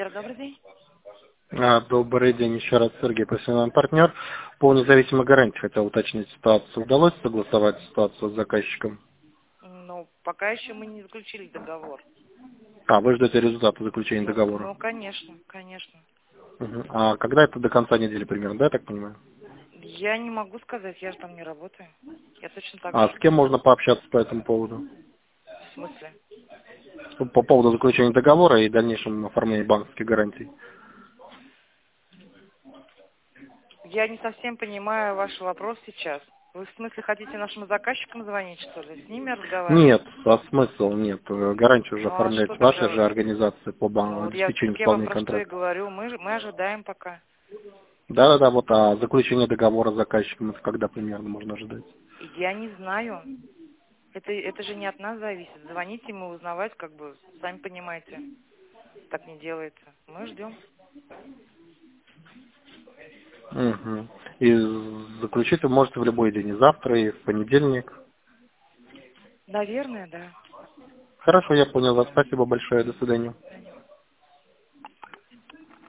Добрый день. Добрый день еще раз, Сергей, профессиональный партнер. По независимой гарантии хотел уточнить ситуацию. Удалось согласовать ситуацию с заказчиком? Ну, пока еще мы не заключили договор. Вы ждете результата заключения договора? Ну, конечно, конечно. Мгм. А когда это до конца недели примерно, да, я так понимаю? Я не могу сказать, я же там не работаю. Я точно так А же. с кем можно пообщаться по этому поводу? В смысле? По поводу заключения договора и дальнейшем оформления банковских гарантий. Я не совсем понимаю ваш вопрос сейчас. Вы в смысле хотите нашим заказчикам звонить, что ли? С ними разговаривать? Нет, смысл нет. Гарантию уже Ну, а оформляет что ваша тогда? же организация по Ну, вот обеспечению так я вам исполнения про что и контракта. говорю. Мы ожидаем пока. Да, вот заключение договора с заказчиком это когда примерно можно ожидать? Я не знаю. Это же не от нас зависит. Звоните ему, узнавать, как бы, сами понимаете. Так не делается. Мы ждем. Мгм. И заключить вы можете в любой день, и завтра, и в понедельник. Наверное, да. Хорошо, я понял вас. Спасибо большое. До свидания.